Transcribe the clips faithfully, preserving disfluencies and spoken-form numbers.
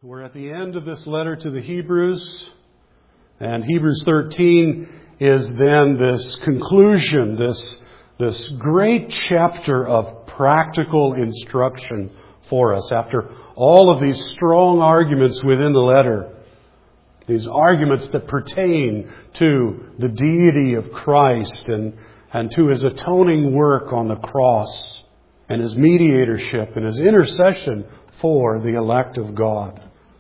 We're at the end of this letter to the Hebrews, and Hebrews thirteen is then this conclusion, this, this great chapter of practical instruction for us. After all of these strong arguments within the letter, these arguments that pertain to the deity of Christ and, and to His atoning work on the cross and His mediatorship and His intercession for the elect of God.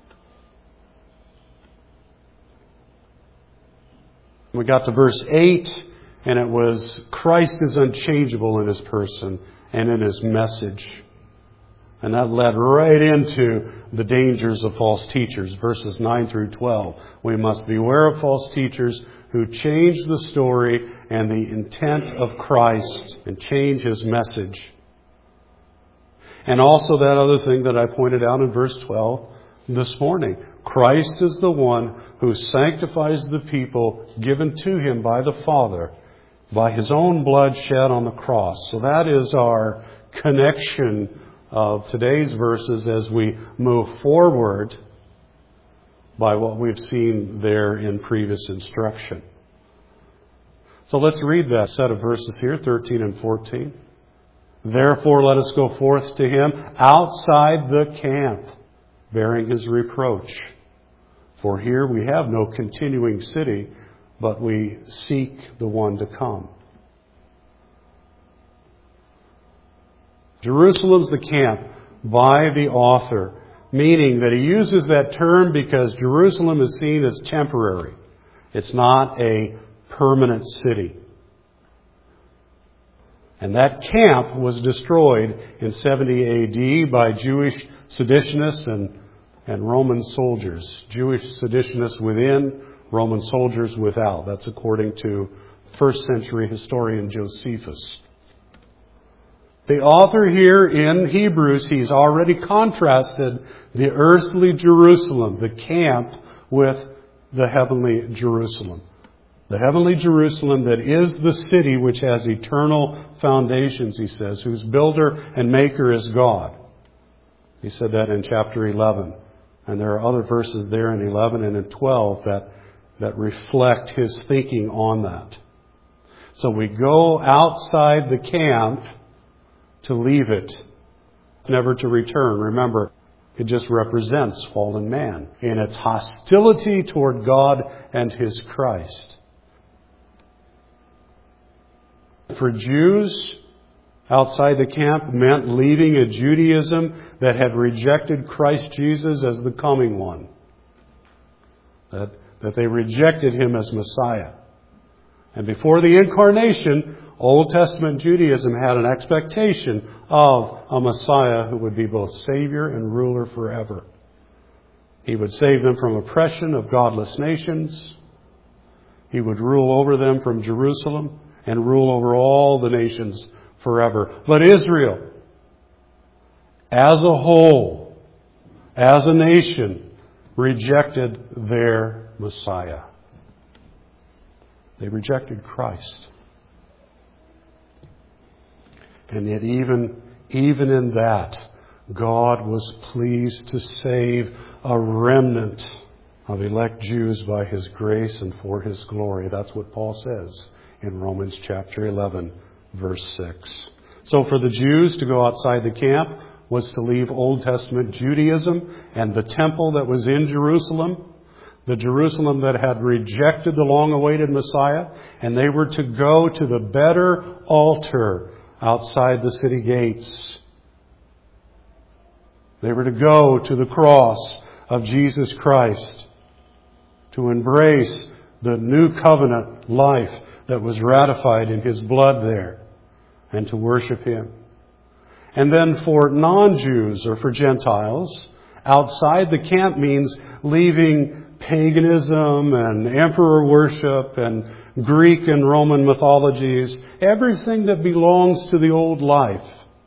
We got to verse eight, and it was, Christ is unchangeable in His person and in His message. And that led right into the dangers of false teachers, verses nine through twelve. We must beware of false teachers who change the story and the intent of Christ and change His message. And also that other thing that I pointed out in verse twelve this morning. Christ is the one who sanctifies the people given to Him by the Father by His own blood shed on the cross. So that is our connection of today's verses as we move forward by what we've seen there in previous instruction. So let's read that set of verses here, thirteen and fourteen. Therefore let us go forth to Him outside the camp, bearing His reproach. For here we have no continuing city, but we seek the one to come. Jerusalem's the camp by the author, meaning that he uses that term because Jerusalem is seen as temporary. It's not a permanent city. And that camp was destroyed in seventy A D by Jewish seditionists and, and Roman soldiers. Jewish seditionists within, Roman soldiers without. That's according to first century historian Josephus. The author here in Hebrews, he's already contrasted the earthly Jerusalem, the camp, with the heavenly Jerusalem. The heavenly Jerusalem that is the city which has eternal foundations, he says, whose builder and maker is God. He said that in chapter eleven. And there are other verses there in eleven and in twelve that, that reflect his thinking on that. So we go outside the camp to leave it, never to return. Remember, it just represents fallen man in its hostility toward God and His Christ. For Jews, outside the camp meant leaving a Judaism that had rejected Christ Jesus as the coming one. That, that they rejected Him as Messiah. And before the incarnation, Old Testament Judaism had an expectation of a Messiah who would be both Savior and ruler forever. He would save them from oppression of godless nations. He would rule over them from Jerusalem and rule over all the nations forever. But Israel, as a whole, as a nation, rejected their Messiah. They rejected Christ. And yet even, even in that, God was pleased to save a remnant of elect Jews by His grace and for His glory. That's what Paul says in Romans chapter eleven, verse six. So for the Jews to go outside the camp was to leave Old Testament Judaism and the temple that was in Jerusalem, the Jerusalem that had rejected the long-awaited Messiah, and they were to go to the better altar outside the city gates. They were to go to the cross of Jesus Christ to embrace the new covenant life that was ratified in His blood there and to worship Him. And then for non-Jews or for Gentiles, outside the camp means leaving paganism and emperor worship and Greek and Roman mythologies, everything that belongs to the old life.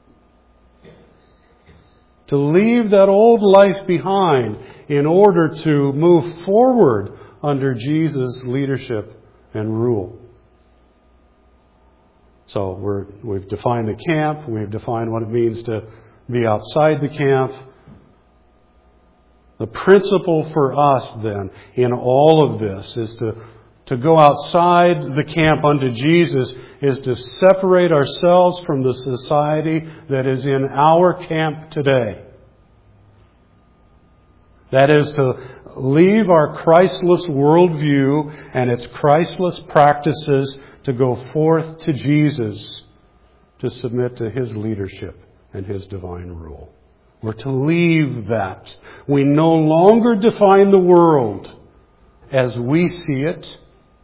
To leave that old life behind in order to move forward under Jesus' leadership and rule. So we're, we've defined the camp, we've defined what it means to be outside the camp. The The principle for us then in all of this is to, to go outside the camp unto Jesus, is to separate ourselves from the society that is in our camp today. That is to leave our Christless worldview and its Christless practices to go forth to Jesus, to submit to His leadership and His divine rule. We're to leave that. We no longer define the world as we see it.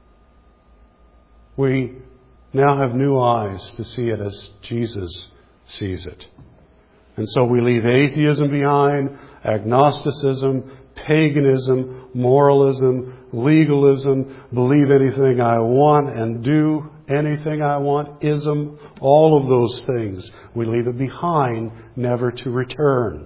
We now have new eyes to see it as Jesus sees it. And so we leave atheism behind, agnosticism, paganism, moralism, legalism, believe anything I want and do anything I want, ism, all of those things. We leave it behind, never to return.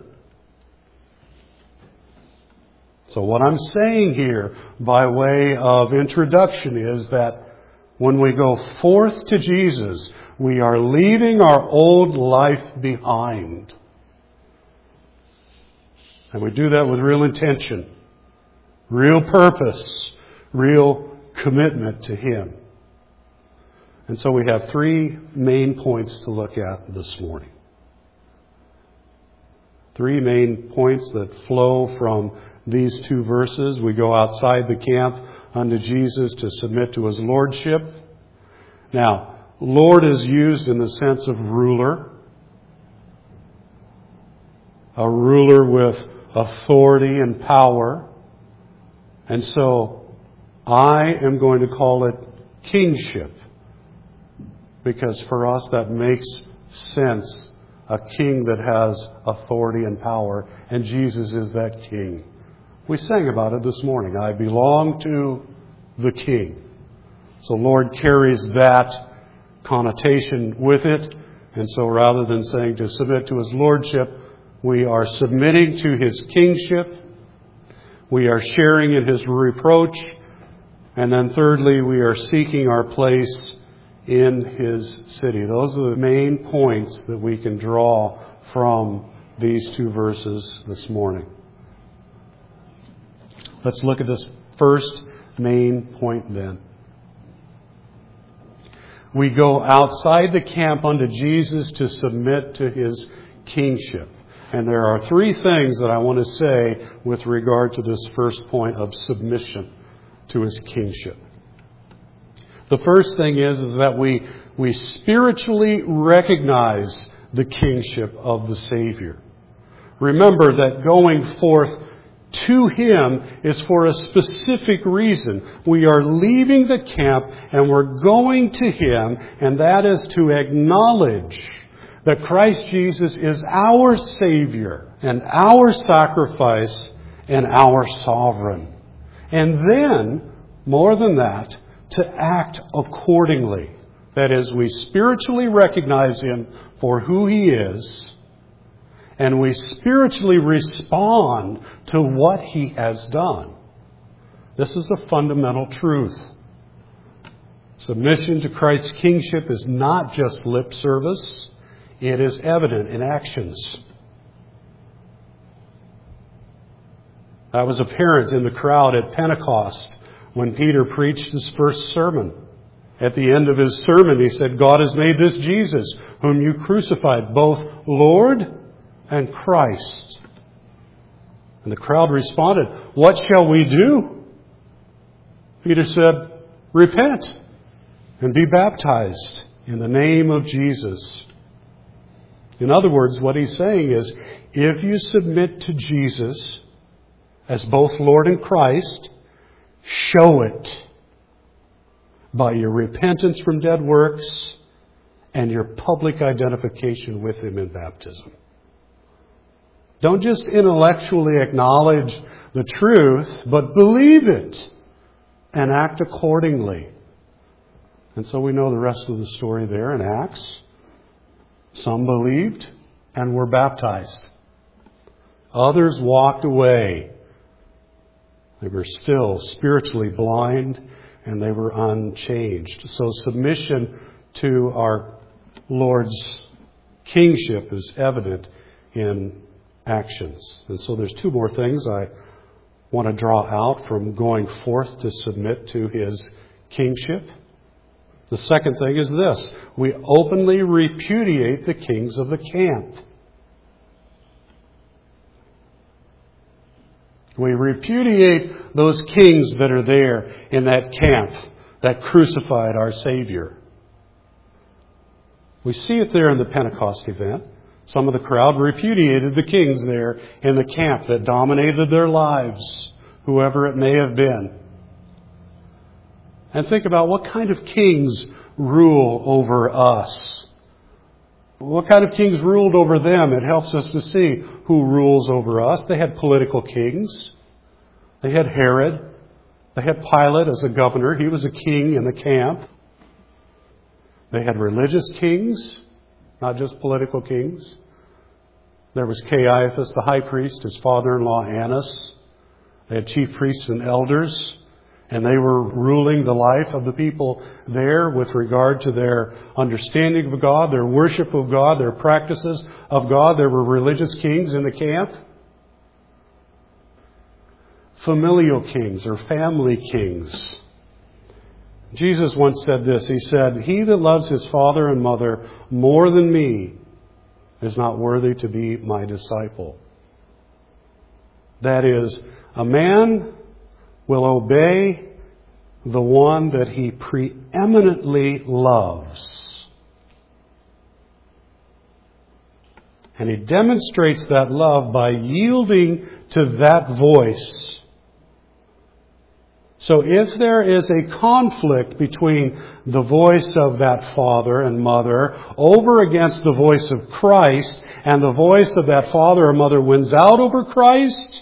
So what I'm saying here by way of introduction is that when we go forth to Jesus, we are leaving our old life behind. And we do that with real intention, real purpose, real commitment to Him. And so we have three main points to look at this morning. Three main points that flow from these two verses. We go outside the camp unto Jesus to submit to His lordship. Now, Lord is used in the sense of ruler. A ruler with authority and power. And so I am going to call it kingship, because for us that makes sense. A king that has authority and power, and Jesus is that king. We sang about it this morning. I belong to the King. So Lord carries that connotation with it. And so rather than saying to submit to His lordship, we are submitting to His kingship. We are sharing in His reproach. And then thirdly, we are seeking our place in His city. Those are the main points that we can draw from these two verses this morning. Let's look at this first main point then. We go outside the camp unto Jesus to submit to His kingship. And there are three things that I want to say with regard to this first point of submission to His kingship. The first thing is, is that we, we spiritually recognize the kingship of the Savior. Remember that going forth to Him is for a specific reason. We are leaving the camp and we're going to Him, and that is to acknowledge that Christ Jesus is our Savior and our sacrifice and our sovereign. And then, more than that, to act accordingly. That is, we spiritually recognize Him for who He is, and we spiritually respond to what He has done. This is a fundamental truth. Submission to Christ's kingship is not just lip service. It is evident in actions. That was apparent in the crowd at Pentecost when Peter preached his first sermon. At the end of his sermon, he said, God has made this Jesus, whom you crucified, both Lord and Christ. And the crowd responded, what shall we do? Peter said, repent and be baptized in the name of Jesus. In other words, what he's saying is, if you submit to Jesus as both Lord and Christ, show it by your repentance from dead works and your public identification with Him in baptism. Don't just intellectually acknowledge the truth, but believe it and act accordingly. And so we know the rest of the story there in Acts. Some believed and were baptized. Others walked away. They were still spiritually blind and they were unchanged. So submission to our Lord's kingship is evident in actions. And so there's two more things I want to draw out from going forth to submit to His kingship. The second thing is this: we openly repudiate the kings of the camp. We repudiate those kings that are there in that camp that crucified our Savior. We see it there in the Pentecost event. Some of the crowd repudiated the kings there in the camp that dominated their lives, whoever it may have been. And think about what kind of kings rule over us. What kind of kings ruled over them? It helps us to see who rules over us. They had political kings. They had Herod. They had Pilate as a governor. He was a king in the camp. They had religious kings, not just political kings. There was Caiaphas, the high priest, his father-in-law Annas. They had chief priests and elders. And they were ruling the life of the people there with regard to their understanding of God, their worship of God, their practices of God. There were religious kings in the camp. Familial kings or family kings. Jesus once said this. He said, "He that loves his father and mother more than me is not worthy to be my disciple." That is, a man will obey the one that he preeminently loves. And he demonstrates that love by yielding to that voice. So if there is a conflict between the voice of that father and mother over against the voice of Christ, and the voice of that father or mother wins out over Christ,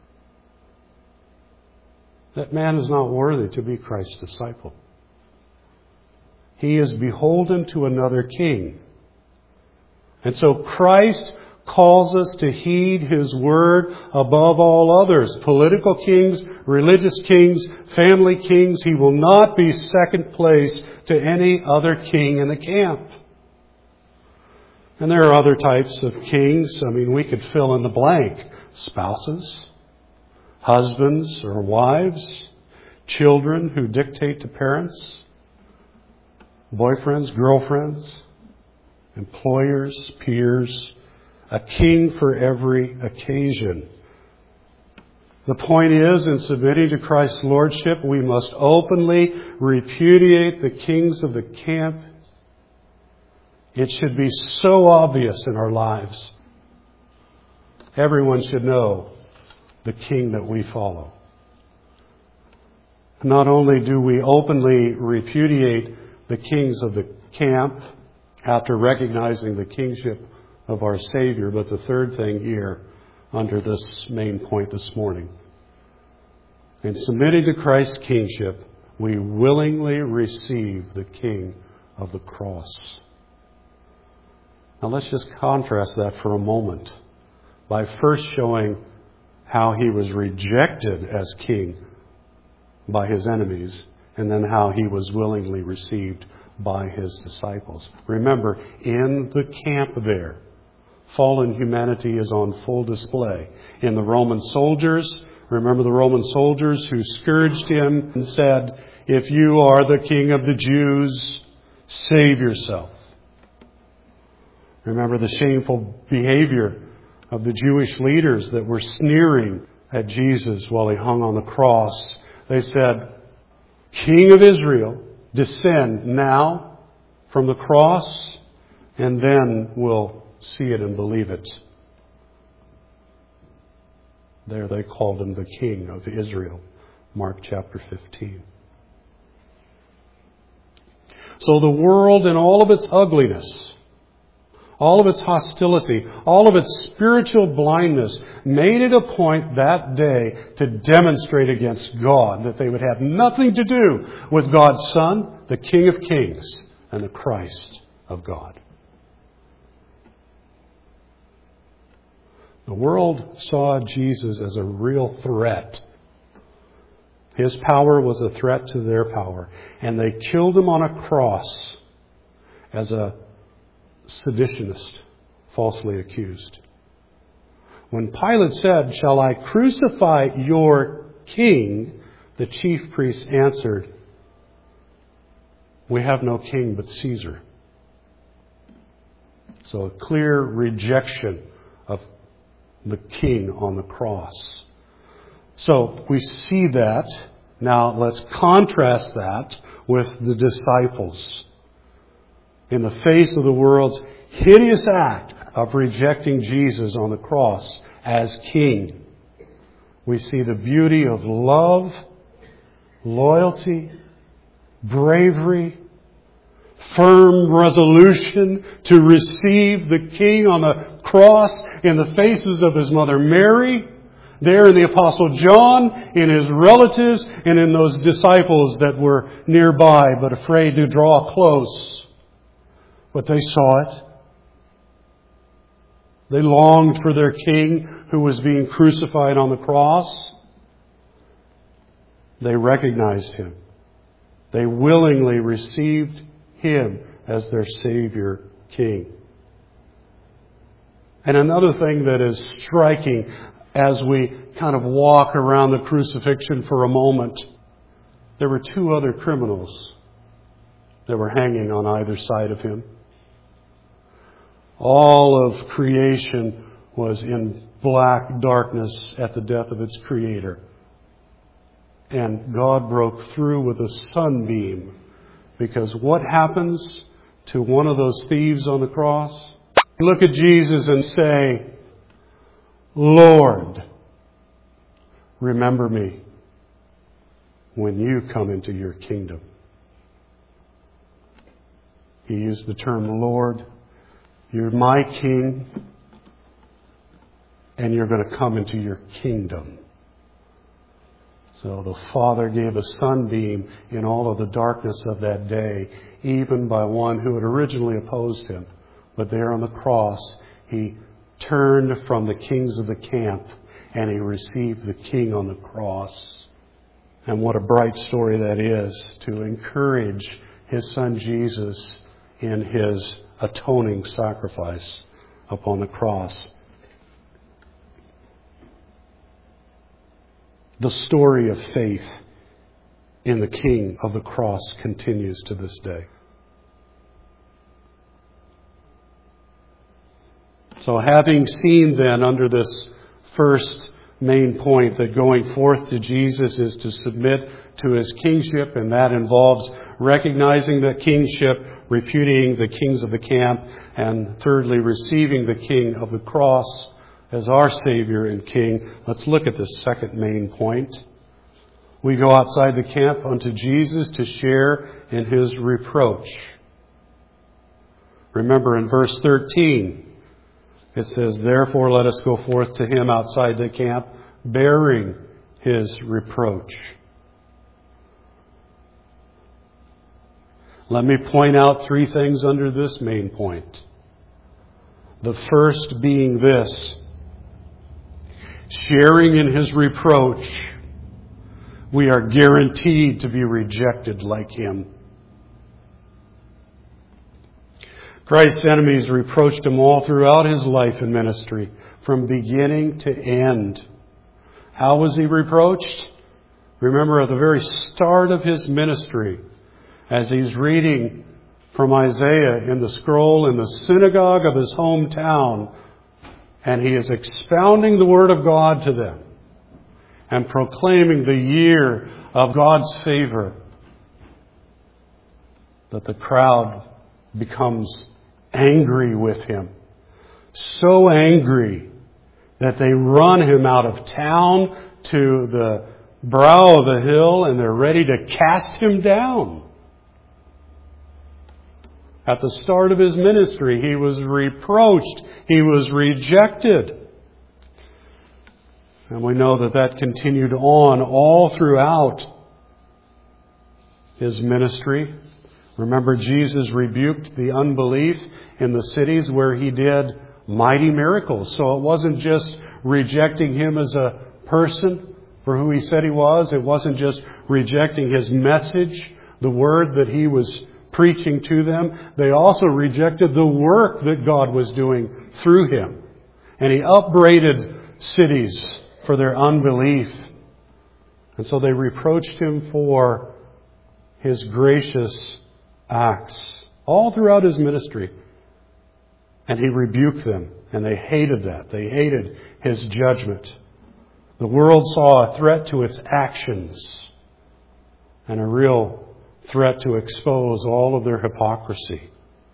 that man is not worthy to be Christ's disciple. He is beholden to another king. And so Christ calls us to heed His word above all others. Political kings, religious kings, family kings. He will not be second place to any other king in the camp. And there are other types of kings. I mean, we could fill in the blank. Spouses, husbands or wives, children who dictate to parents, boyfriends, girlfriends, employers, peers, a king for every occasion. The point is, in submitting to Christ's lordship, we must openly repudiate the kings of the camp. It should be so obvious in our lives. Everyone should know the king that we follow. Not only do we openly repudiate the kings of the camp after recognizing the kingship of our Savior, but the third thing here under this main point this morning. In submitting to Christ's kingship, we willingly receive the King of the cross. Now let's just contrast that for a moment by first showing how He was rejected as king by His enemies, and then how He was willingly received by His disciples. Remember, in the camp there, fallen humanity is on full display. In the Roman soldiers, remember the Roman soldiers who scourged Him and said, "If you are the King of the Jews, save yourself." Remember the shameful behavior of the Jewish leaders that were sneering at Jesus while He hung on the cross. They said, "King of Israel, descend now from the cross, and then we'll see it and believe it." There they called Him the King of Israel. Mark chapter fifteen. So the world in all of its ugliness, all of its hostility, all of its spiritual blindness made it a point that day to demonstrate against God that they would have nothing to do with God's Son, the King of Kings, and the Christ of God. The world saw Jesus as a real threat. His power was a threat to their power. And they killed Him on a cross as a seditionist, falsely accused. When Pilate said, "Shall I crucify your king?" the chief priests answered, "We have no king but Caesar." So a clear rejection of the king on the cross. So we see that. Now let's contrast that with the disciples. In the face of the world's hideous act of rejecting Jesus on the cross as king, we see the beauty of love, loyalty, bravery, firm resolution to receive the King on the cross in the faces of His mother Mary, there in the Apostle John, in his relatives, and in those disciples that were nearby but afraid to draw close. But they saw it. They longed for their King who was being crucified on the cross. They recognized Him. They willingly received Him as their Savior King. And another thing that is striking as we kind of walk around the crucifixion for a moment, there were two other criminals that were hanging on either side of Him. All of creation was in black darkness at the death of its Creator. And God broke through with a sunbeam, because what happens to one of those thieves on the cross? Look at Jesus and say, "Lord, remember me when you come into your kingdom." He used the term Lord. You're my King, and you're going to come into your kingdom. So the Father gave a sunbeam in all of the darkness of that day, even by one who had originally opposed Him. But there on the cross, He turned from the kings of the camp and He received the King on the cross. And what a bright story that is, to encourage His Son Jesus in His atoning sacrifice upon the cross. The story of faith in the King of the cross continues to this day. So having seen then under this first main point that going forth to Jesus is to submit to His kingship, and that involves recognizing that kingship, repudiating the kings of the camp, and thirdly, receiving the King of the cross as our Savior and King. Let's look at this second main point. We go outside the camp unto Jesus to share in His reproach. Remember in verse thirteen, it says, "Therefore let us go forth to Him outside the camp, bearing His reproach." Let me point out three things under this main point. The first being this: sharing in His reproach, we are guaranteed to be rejected like Him. Christ's enemies reproached Him all throughout His life and ministry, from beginning to end. How was He reproached? Remember at the very start of His ministry, as He's reading from Isaiah in the scroll in the synagogue of His hometown, and He is expounding the Word of God to them and proclaiming the year of God's favor, that the crowd becomes angry with Him. So angry that they run Him out of town to the brow of the hill, and they're ready to cast Him down. At the start of His ministry, He was reproached. He was rejected. And we know that that continued on all throughout His ministry. Remember, Jesus rebuked the unbelief in the cities where He did mighty miracles. So it wasn't just rejecting Him as a person for who He said He was. It wasn't just rejecting His message, the word that He was preaching to them. They also rejected the work that God was doing through Him. And He upbraided cities for their unbelief. And so they reproached him for his gracious acts all throughout his ministry. And he rebuked them, and they hated that. They hated his judgment. The world saw a threat to its actions and a real threat to expose all of their hypocrisy.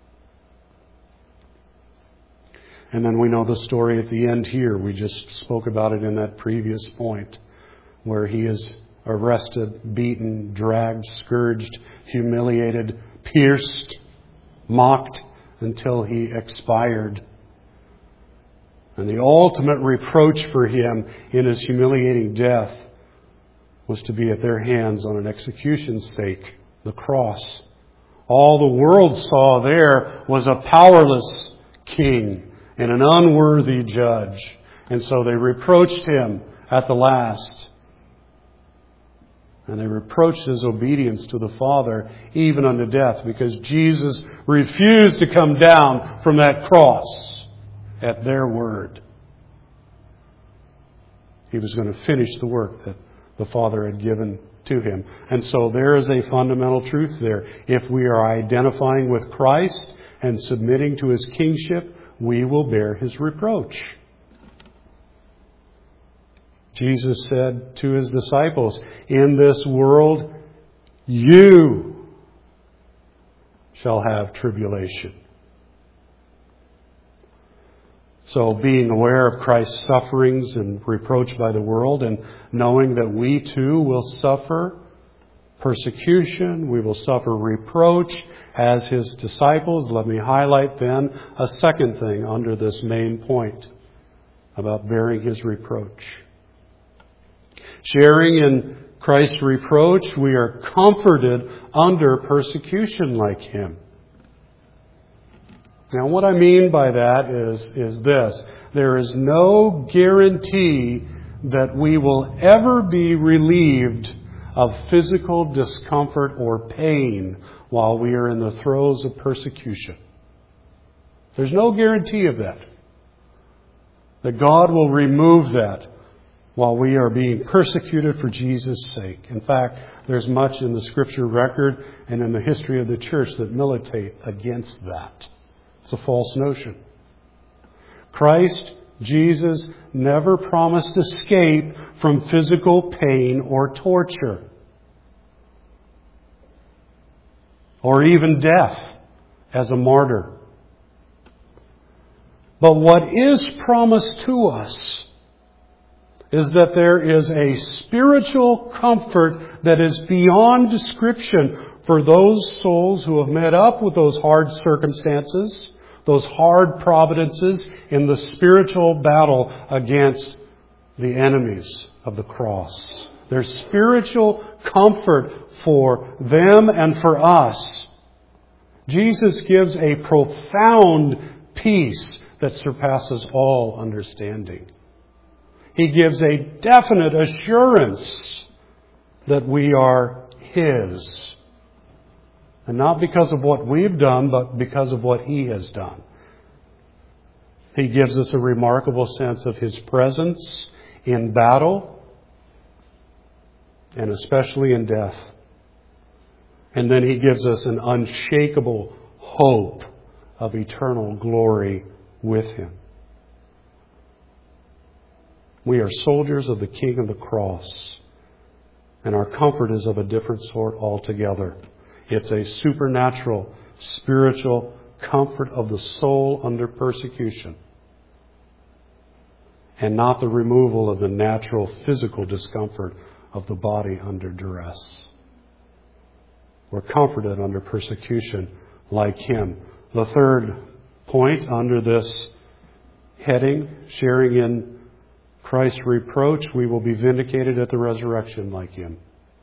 And then we know the story at the end here. We just spoke about it in that previous point, where he is arrested, beaten, dragged, scourged, humiliated, pierced, mocked, until he expired. And the ultimate reproach for him in his humiliating death was to be at their hands on an execution stake, the cross. All the world saw there was a powerless king and an unworthy judge. And so they reproached him at the last. And they reproached his obedience to the Father even unto death, because Jesus refused to come down from that cross at their word. He was going to finish the work that the Father had given to him. And so there is a fundamental truth there. If we are identifying with Christ and submitting to his kingship, we will bear his reproach. Jesus said to his disciples, "In this world you shall have tribulation." So being aware of Christ's sufferings and reproach by the world, and knowing that we too will suffer persecution, we will suffer reproach as his disciples, let me highlight then a second thing under this main point about bearing his reproach. Sharing in Christ's reproach, we are comforted under persecution like him. Now, what I mean by that is, is this. There is no guarantee that we will ever be relieved of physical discomfort or pain while we are in the throes of persecution. There's no guarantee of that. That God will remove that while we are being persecuted for Jesus' sake. In fact, there's much in the Scripture record and in the history of the church that militate against that. It's a false notion. Christ, Jesus, never promised escape from physical pain or torture, or even death as a martyr. But what is promised to us is that there is a spiritual comfort that is beyond description for those souls who have met up with those hard circumstances, those hard providences in the spiritual battle against the enemies of the cross. There's spiritual comfort for them and for us. Jesus gives a profound peace that surpasses all understanding. He gives a definite assurance that we are his. And not because of what we've done, but because of what he has done. He gives us a remarkable sense of his presence in battle, and especially in death. And then he gives us an unshakable hope of eternal glory with him. We are soldiers of the King of the Cross, and our comfort is of a different sort altogether. It's a supernatural, spiritual comfort of the soul under persecution, and not the removal of the natural physical discomfort of the body under duress. We're comforted under persecution like him. The third point under this heading, sharing in Christ's reproach, we will be vindicated at the resurrection like him.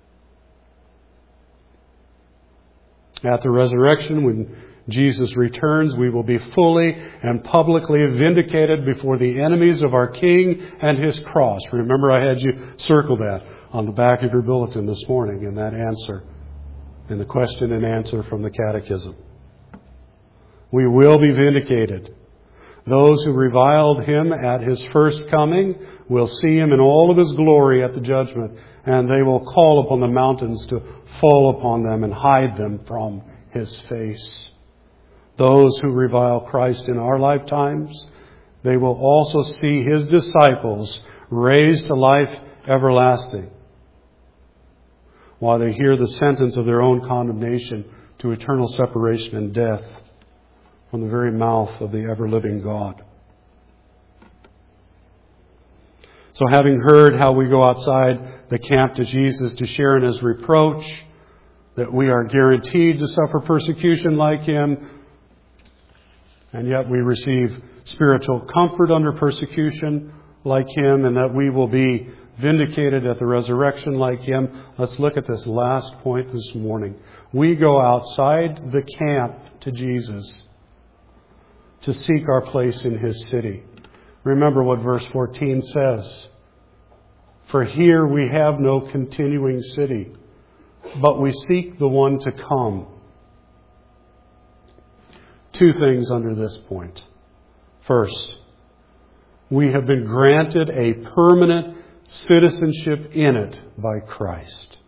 At the resurrection, when Jesus returns, we will be fully and publicly vindicated before the enemies of our King and his cross. Remember, I had you circle that on the back of your bulletin this morning in that answer, in the question and answer from the Catechism. We will be vindicated. Those who reviled him at his first coming will see him in all of his glory at the judgment, and they will call upon the mountains to fall upon them and hide them from his face. Those who revile Christ in our lifetimes, they will also see his disciples raised to life everlasting, while they hear the sentence of their own condemnation to eternal separation and death from the very mouth of the ever-living God. So having heard how we go outside the camp to Jesus to share in his reproach, that we are guaranteed to suffer persecution like him, and yet we receive spiritual comfort under persecution like him, and that we will be vindicated at the resurrection like him. Let's look at this last point this morning. We go outside the camp to Jesus to seek our place in his city. Remember what verse fourteen says. For here we have no continuing city, but we seek the one to come. Two things under this point. First, we have been granted a permanent citizenship in it by Christ.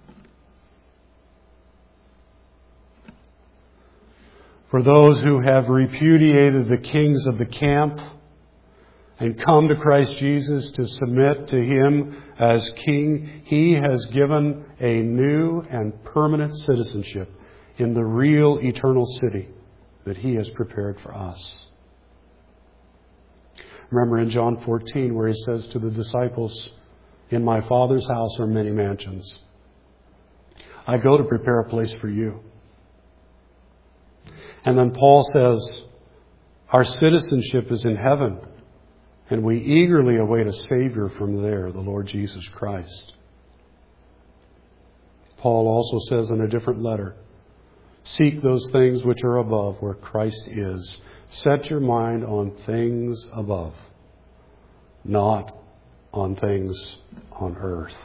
For those who have repudiated the kings of the camp and come to Christ Jesus to submit to him as king, he has given a new and permanent citizenship in the real eternal city that he has prepared for us. Remember in John fourteen where he says to the disciples, in my Father's house are many mansions. I go to prepare a place for you. And then Paul says, our citizenship is in heaven, and we eagerly await a Savior from there, the Lord Jesus Christ. Paul also says in a different letter, seek those things which are above, where Christ is. Set your mind on things above, not on things on earth.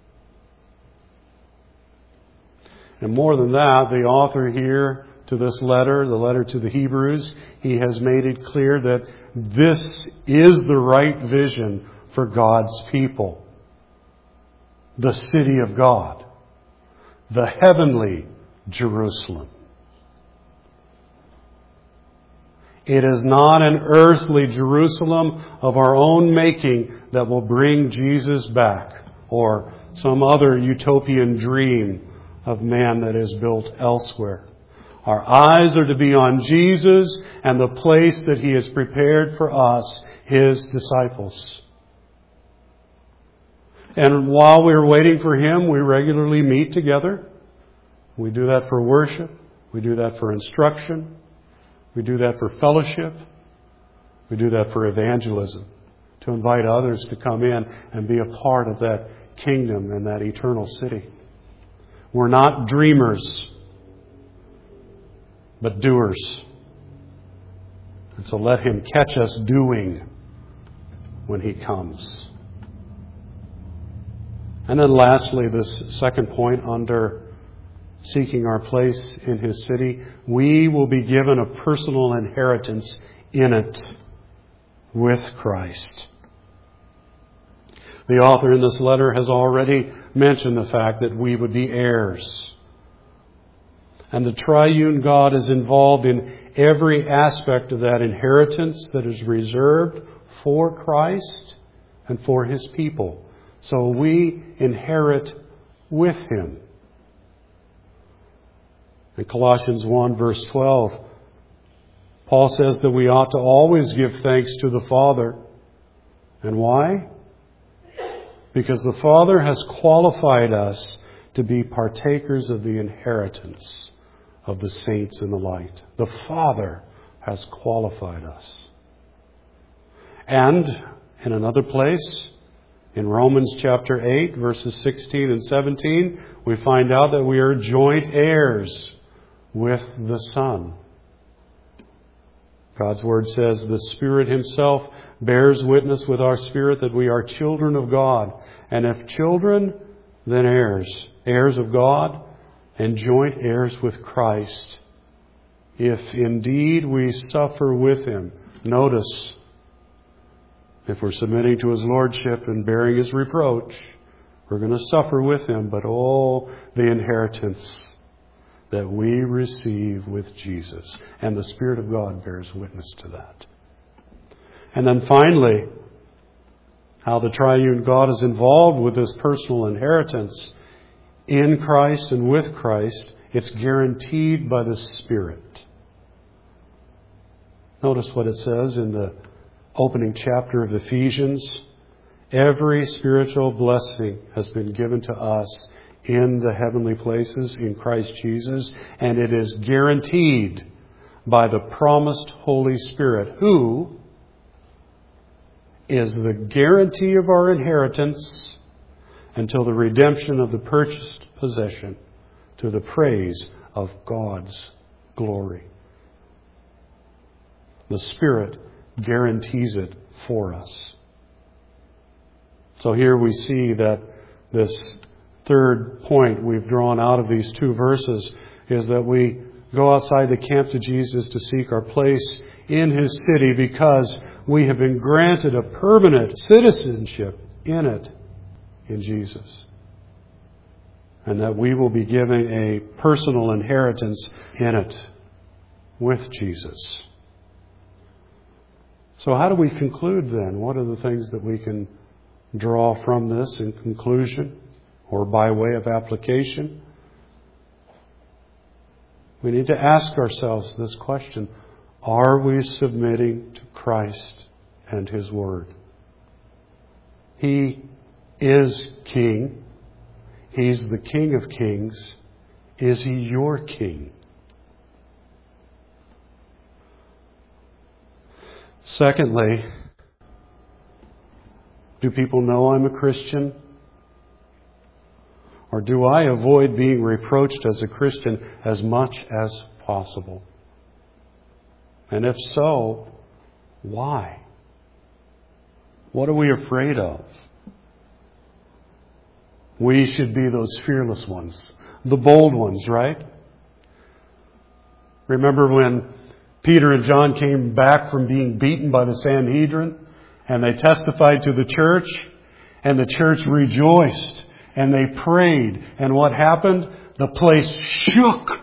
And more than that, the author here to this letter, the letter to the Hebrews, he has made it clear that this is the right vision for God's people. The city of God. The heavenly Jerusalem. It is not an earthly Jerusalem of our own making that will bring Jesus back, or some other utopian dream of man that is built elsewhere. Our eyes are to be on Jesus and the place that he has prepared for us, his disciples. And while we're waiting for him, we regularly meet together. We do that for worship. We do that for instruction. We do that for fellowship. We do that for evangelism, to invite others to come in and be a part of that kingdom and that eternal city. We're not dreamers, but doers. And so let him catch us doing when he comes. And then lastly, this second point under seeking our place in his city, we will be given a personal inheritance in it with Christ. The author in this letter has already mentioned the fact that we would be heirs. And the triune God is involved in every aspect of that inheritance that is reserved for Christ and for his people. So we inherit with him. In Colossians one verse twelve, Paul says that we ought to always give thanks to the Father. And why? Because the Father has qualified us to be partakers of the inheritance of the saints in the light. The Father has qualified us. And in another place, in Romans chapter eight, verses sixteen and seventeen, we find out that we are joint heirs with the Son. God's Word says, the Spirit himself bears witness with our spirit that we are children of God. And if children, then heirs. Heirs of God and joint heirs with Christ. If indeed we suffer with him, Notice, if we're submitting to His Lordship and bearing His reproach, we're going to suffer with Him, but oh, the inheritance that we receive with Jesus. And the Spirit of God bears witness to that. And then finally, how the triune God is involved with this personal inheritance in Christ and with Christ. It's guaranteed by the Spirit. Notice what it says in the opening chapter of Ephesians. Every spiritual blessing has been given to us in the heavenly places in Christ Jesus, and it is guaranteed by the promised Holy Spirit, who is the guarantee of our inheritance until the redemption of the purchased possession, to the praise of God's glory. The Spirit guarantees it for us. So here we see that this third point we've drawn out of these two verses is that we go outside the camp to Jesus to seek our place in His city because we have been granted a permanent citizenship in it, in Jesus. And that we will be given a personal inheritance in it with Jesus. So how do we conclude then? What are the things that we can draw from this in conclusion or by way of application? We need to ask ourselves this question: are we submitting to Christ and His Word? He is King. He's the King of Kings. Is He your King? Secondly, do people know I'm a Christian? Or do I avoid being reproached as a Christian as much as possible? And if so, why? What are we afraid of? We should be those fearless ones, the bold ones, right? Remember when Peter and John came back from being beaten by the Sanhedrin and they testified to the church, and the church rejoiced and they prayed, and what happened? The place shook.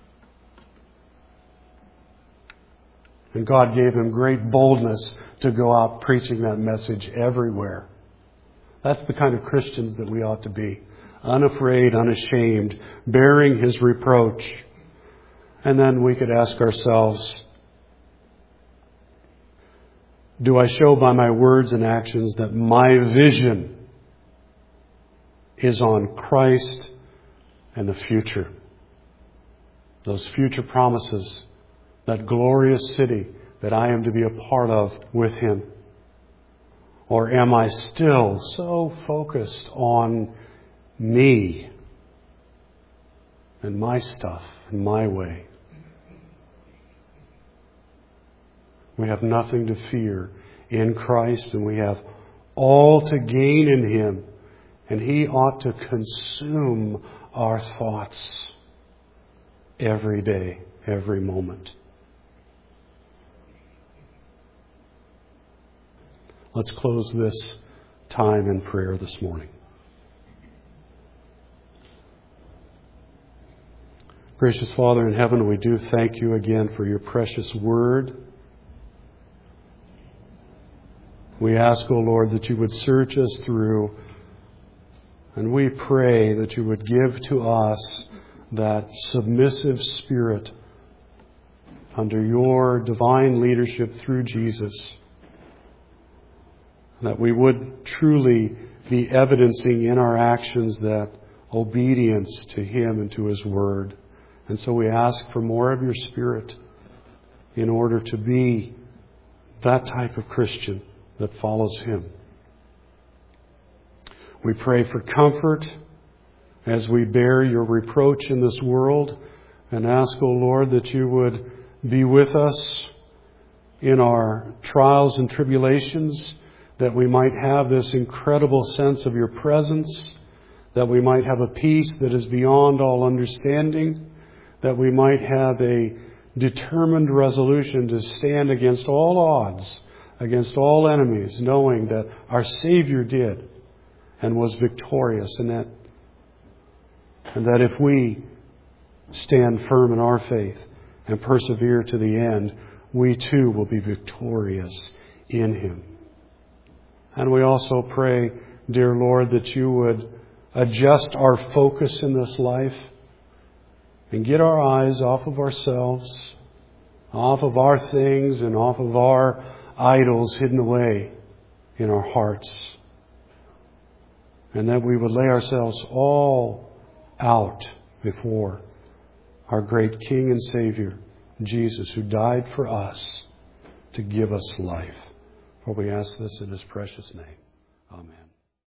And God gave them great boldness to go out preaching that message everywhere. That's the kind of Christians that we ought to be. Unafraid, unashamed, bearing His reproach. And then we could ask ourselves, do I show by my words and actions that my vision is on Christ and the future? Those future promises, that glorious city that I am to be a part of with Him. Or am I still so focused on me and my stuff and my way? We have nothing to fear in Christ, and we have all to gain in Him. And He ought to consume our thoughts every day, every moment. Let's close this time in prayer this morning. Gracious Father in heaven, we do thank You again for Your precious word. We ask, O Lord, that You would search us through, and we pray that You would give to us that submissive spirit under Your divine leadership through Jesus, that we would truly be evidencing in our actions that obedience to Him and to His Word. And so we ask for more of Your Spirit in order to be that type of Christian that follows Him. We pray for comfort as we bear Your reproach in this world, and ask, O Lord, that You would be with us in our trials and tribulations, that we might have this incredible sense of Your presence, that we might have a peace that is beyond all understanding, that we might have a determined resolution to stand against all odds, against all enemies, knowing that our Savior did and was victorious, and that, and that if we stand firm in our faith and persevere to the end, we too will be victorious in Him. And we also pray, dear Lord, that you would adjust our focus in this life and get our eyes off of ourselves, off of our things, and off of our idols hidden away in our hearts. And that we would lay ourselves all out before our great King and Savior, Jesus, who died for us to give us life. For we ask this in His precious name. Amen.